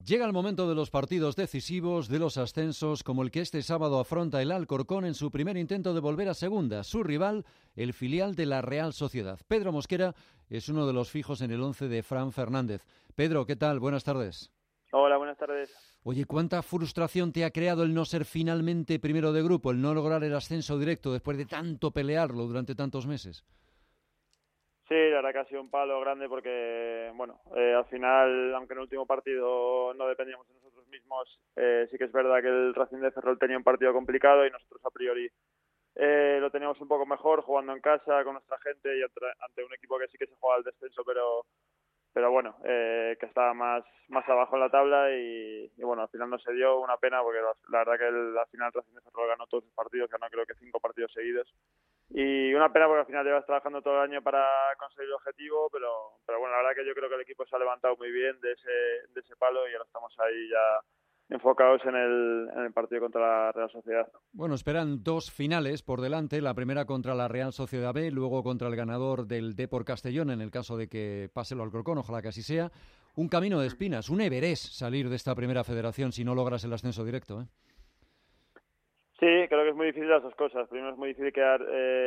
Llega el momento de los partidos decisivos, de los ascensos, como el que este sábado afronta el Alcorcón en su primer intento de volver a segunda. Su rival, el filial de la Real Sociedad. Pedro Mosquera es uno de los fijos en el 11 de Fran Fernández. Pedro, ¿qué tal? Buenas tardes. Hola, buenas tardes. Oye, ¿cuánta frustración te ha creado el no ser finalmente primero de grupo, el no lograr el ascenso directo después de tanto pelearlo durante tantos meses? Sí, la verdad que ha sido un palo grande porque, al final, aunque en el último partido no dependíamos de nosotros mismos, sí que es verdad que el Racing de Ferrol tenía un partido complicado y nosotros a priori lo teníamos un poco mejor jugando en casa con nuestra gente y ante un equipo que sí que se juega al descenso, pero bueno, que estaba más abajo en la tabla y bueno, al final no se dio, una pena porque la verdad que al final Racing de Ferrol ganó todos sus partidos, ganó creo que 5 partidos seguidos. Y una pena porque al final llevas trabajando todo el año para conseguir el objetivo, pero bueno, la verdad que yo creo que el equipo se ha levantado muy bien de ese palo y ahora estamos ahí ya enfocados en el partido contra la Real Sociedad. Bueno, esperan 2 finales por delante, la primera contra la Real Sociedad B, luego contra el ganador del Depor Castellón, en el caso de que pase el Alcorcón, ojalá que así sea. Un camino de espinas, un Everest salir de esta primera federación si no logras el ascenso directo, ¿eh? Sí, creo que es muy difícil las dos cosas. Primero es muy difícil quedar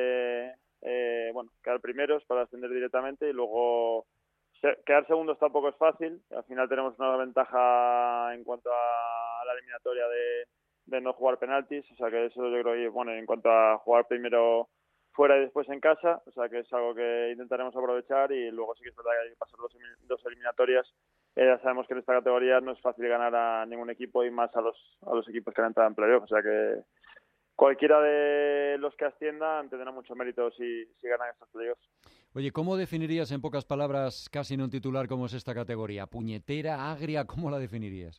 primeros para ascender directamente y luego quedar segundos tampoco es fácil. Al final tenemos una ventaja en cuanto a la eliminatoria de no jugar penaltis, o sea que eso yo creo que, en cuanto a jugar primero fuera y después en casa, o sea que es algo que intentaremos aprovechar y luego sí que es verdad que hay que pasar dos eliminatorias. Ya sabemos que en esta categoría no es fácil ganar a ningún equipo y más a los equipos que han entrado en playoff, o sea que cualquiera de los que asciendan tendrá mucho mérito si ganan estos playoffs. Oye, ¿cómo definirías en pocas palabras, casi en un titular, cómo es esta categoría? ¿Puñetera, agria? ¿Cómo la definirías?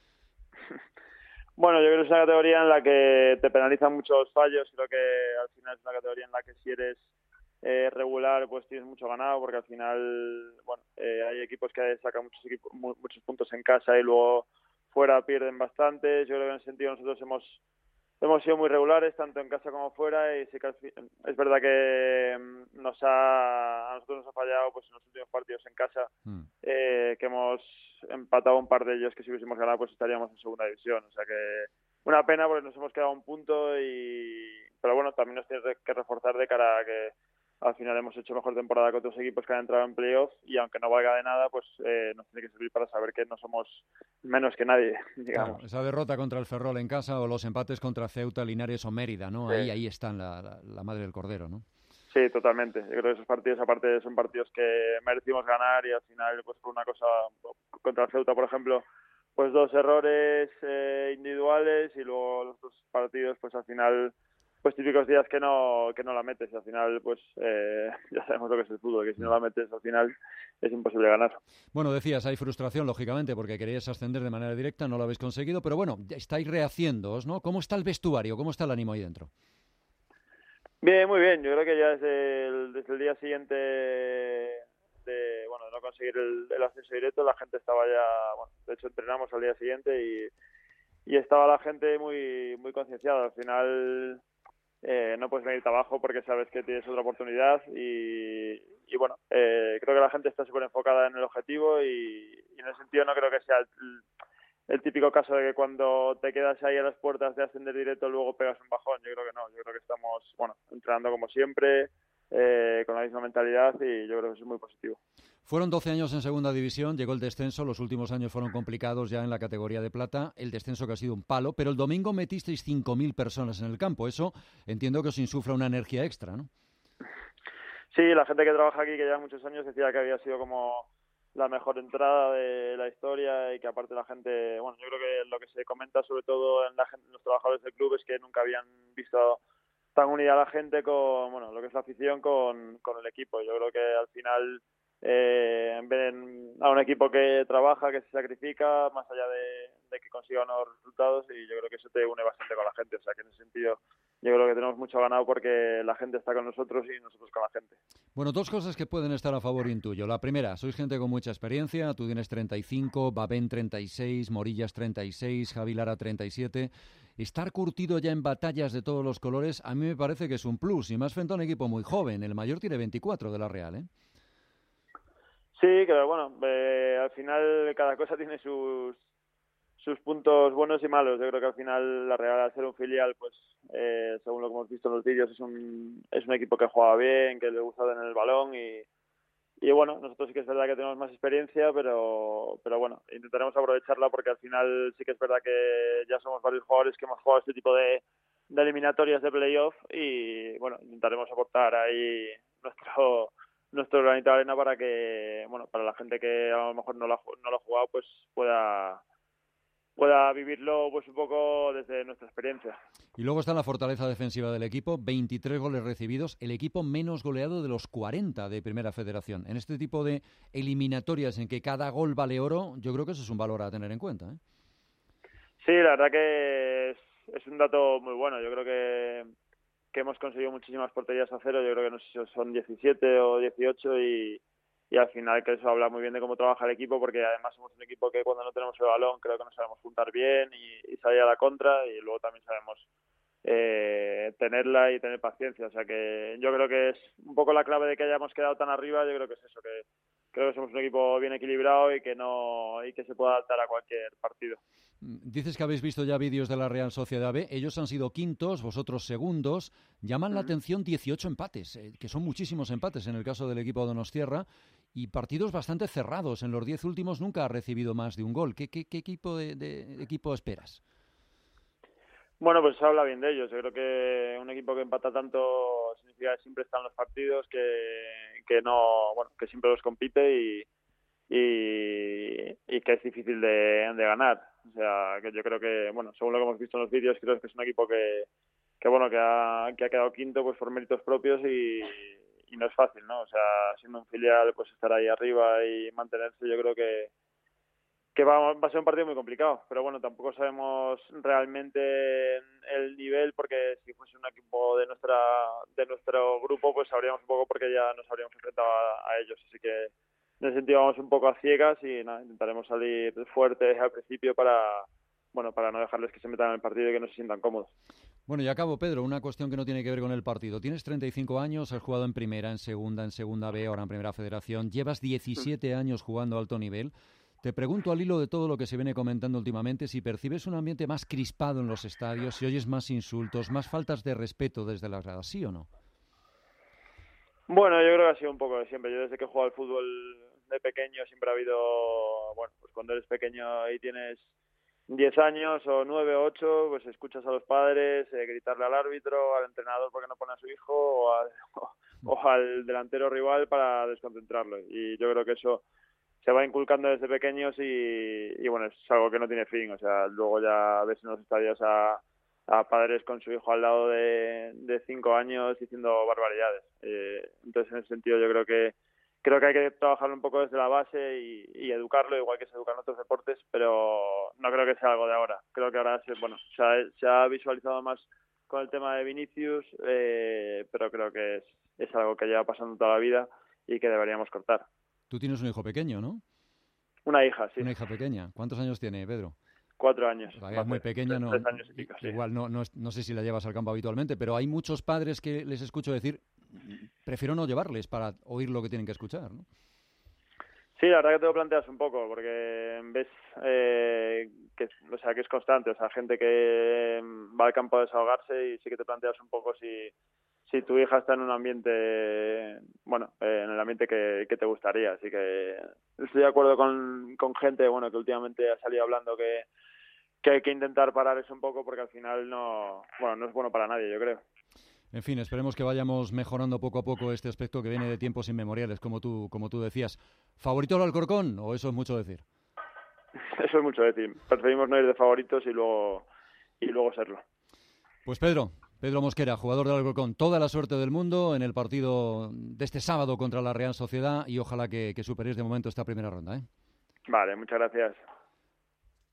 Bueno, yo creo que es una categoría en la que te penalizan muchos fallos. Creo que al final es una categoría en la que si eres regular pues tienes mucho ganado porque al final hay equipos que sacan muchos puntos en casa y luego fuera pierden bastante. Yo creo que en ese sentido nosotros hemos sido muy regulares tanto en casa como fuera y sí que es verdad que a nosotros nos ha fallado pues en los últimos partidos en casa que hemos empatado un par de ellos que si hubiésemos ganado pues estaríamos en segunda división, o sea que una pena porque nos hemos quedado a un punto pero bueno, también nos tiene que reforzar de cara a que al final hemos hecho mejor temporada que otros equipos que han entrado en playoff y aunque no valga de nada, pues nos tiene que servir para saber que no somos menos que nadie, digamos. Claro, esa derrota contra el Ferrol en casa o los empates contra Ceuta, Linares o Mérida, ¿no? Sí. Ahí están la madre del cordero, ¿no? Sí, totalmente. Yo creo que esos partidos, aparte, son partidos que merecimos ganar y al final, pues por una cosa, contra el Ceuta, por ejemplo, pues 2 errores individuales y luego los 2 partidos, pues al final, pues típicos días que no la metes y al final, pues ya sabemos lo que es el fútbol, que si no la metes al final es imposible ganar. Bueno, decías, hay frustración, lógicamente, porque queríais ascender de manera directa, no lo habéis conseguido, pero bueno, estáis rehaciéndoos, ¿no? ¿Cómo está el vestuario? ¿Cómo está el ánimo ahí dentro? Bien, muy bien. Yo creo que ya desde el día siguiente de no conseguir el acceso directo, la gente estaba ya, de hecho entrenamos al día siguiente y estaba la gente muy concienciada. Al final no puedes venirte abajo porque sabes que tienes otra oportunidad creo que la gente está súper enfocada en el objetivo y en ese sentido no creo que sea el típico caso de que cuando te quedas ahí a las puertas de ascender directo luego pegas un bajón. Yo creo que no, yo creo que estamos entrenando como siempre, con la misma mentalidad y yo creo que eso es muy positivo. Fueron 12 años en segunda división, llegó el descenso, los últimos años fueron complicados ya en la categoría de plata, el descenso que ha sido un palo, pero el domingo metisteis 5.000 personas en el campo, eso entiendo que os insufla una energía extra, ¿no? Sí, la gente que trabaja aquí, que lleva muchos años, decía que había sido como la mejor entrada de la historia y que aparte la gente, yo creo que lo que se comenta sobre todo en los trabajadores del club es que nunca habían visto tan unida a la gente con lo que es la afición con el equipo. Yo creo que al final ven a un equipo que trabaja, que se sacrifica, más allá de que consiga unos resultados y yo creo que eso te une bastante con la gente, o sea que en ese sentido yo creo que tenemos mucho ganado porque la gente está con nosotros y nosotros con la gente. Bueno, 2 cosas que pueden estar a favor y en tuyo. La primera, sois gente con mucha experiencia, tú tienes 35, Babén 36, Morillas 36, Javi Lara 37. Estar curtido ya en batallas de todos los colores a mí me parece que es un plus y más frente a un equipo muy joven. El mayor tiene 24 de la Real, ¿eh? Sí, pero al final cada cosa tiene sus sus puntos buenos y malos. Yo creo que al final la Real, al ser un filial, pues según lo que hemos visto en los vídeos, es un equipo que juega bien, que le gusta tener el balón y bueno, nosotros sí que es verdad que tenemos más experiencia, pero bueno, intentaremos aprovecharla porque al final sí que es verdad que ya somos varios jugadores que hemos jugado este tipo de eliminatorias de playoff y bueno, intentaremos aportar ahí nuestro granito de arena para que, bueno, para la gente que a lo mejor no lo ha jugado, pues pueda vivirlo pues un poco desde nuestra experiencia. Y luego está la fortaleza defensiva del equipo, 23 goles recibidos, el equipo menos goleado de los 40 de Primera Federación. En este tipo de eliminatorias en que cada gol vale oro, yo creo que eso es un valor a tener en cuenta, ¿eh? Sí, la verdad que es un dato muy bueno. Yo creo que hemos conseguido muchísimas porterías a cero. Yo creo que no sé si son 17 o 18 y al final que eso habla muy bien de cómo trabaja el equipo, porque además somos un equipo que cuando no tenemos el balón creo que nos sabemos juntar bien y salir a la contra, y luego también sabemos tenerla y tener paciencia. O sea que yo creo que es un poco la clave de que hayamos quedado tan arriba. Yo creo que es eso, que creo que somos un equipo bien equilibrado y que se pueda adaptar a cualquier partido. Dices que habéis visto ya vídeos de la Real Sociedad B. Ellos han sido quintos, vosotros segundos. Llaman la atención 18 empates, que son muchísimos empates en el caso del equipo donostiarra, y partidos bastante cerrados. En los 10 últimos nunca ha recibido más de un gol. ¿Qué equipo de equipo esperas? Bueno, pues se habla bien de ellos. Yo creo que un equipo que empata tanto significa que siempre está en los partidos, que no, bueno, que siempre los compite y que es difícil de ganar. O sea, que yo creo que, bueno, según lo que hemos visto en los vídeos, creo que es un equipo que ha quedado quinto pues por méritos propios y no es fácil, ¿no? O sea, siendo un filial, pues estar ahí arriba y mantenerse, yo creo que va a ser un partido muy complicado, pero bueno, tampoco sabemos realmente el nivel, porque si fuese un equipo de nuestro grupo, pues sabríamos un poco, porque ya nos habríamos enfrentado a ellos, así que en ese sentido vamos un poco a ciegas y nada, intentaremos salir fuertes al principio para no dejarles que se metan en el partido y que no se sientan cómodos. Bueno, y acabo, Pedro, una cuestión que no tiene que ver con el partido. Tienes 35 años, has jugado en Primera, en Segunda B, ahora en Primera Federación. Llevas 17 años jugando a alto nivel. Te pregunto, al hilo de todo lo que se viene comentando últimamente, si percibes un ambiente más crispado en los estadios, si oyes más insultos, más faltas de respeto desde las gradas, ¿sí o no? Bueno, yo creo que ha sido un poco de siempre. Yo desde que he jugado al fútbol de pequeño siempre ha habido, bueno, pues cuando eres pequeño y tienes 10 años o 9 o 8, pues escuchas a los padres gritarle al árbitro, al entrenador porque no pone a su hijo o al delantero rival para desconcentrarlo. Y yo creo que eso se va inculcando desde pequeños y bueno, es algo que no tiene fin. O sea, luego ya ves en los estadios a padres con su hijo al lado de 5 años diciendo barbaridades. Entonces, en ese sentido, yo creo que hay que trabajarlo un poco desde la base y educarlo, igual que se educan otros deportes, pero no creo que sea algo de ahora. Creo que ahora se ha visualizado más con el tema de Vinicius, pero creo que es algo que lleva pasando toda la vida y que deberíamos cortar. Tú tienes un hijo pequeño, ¿no? Una hija, sí. Una hija pequeña. ¿Cuántos años tiene, Pedro? 4 años. Es muy pequeña, 3 años y pico, sí. Igual no sé si la llevas al campo habitualmente, pero hay muchos padres que les escucho decir, prefiero no llevarles para oír lo que tienen que escuchar, ¿no? Sí, la verdad que te lo planteas un poco, porque ves que es constante, o sea, gente que va al campo a desahogarse y sí que te planteas un poco si tu hija está en un ambiente, bueno, en el ambiente que te gustaría. Así que estoy de acuerdo con gente, bueno, que últimamente ha salido hablando que hay que intentar parar eso un poco, porque al final no es bueno para nadie, yo creo. En fin, esperemos que vayamos mejorando poco a poco este aspecto que viene de tiempos inmemoriales, como tú decías. ¿Favorito al Alcorcón o eso es mucho decir? Eso es mucho decir. Preferimos no ir de favoritos y luego serlo. Pues Pedro Mosquera, jugador del Alcorcón, toda la suerte del mundo en el partido de este sábado contra la Real Sociedad y ojalá que superéis de momento esta primera ronda, ¿eh? Vale, muchas gracias.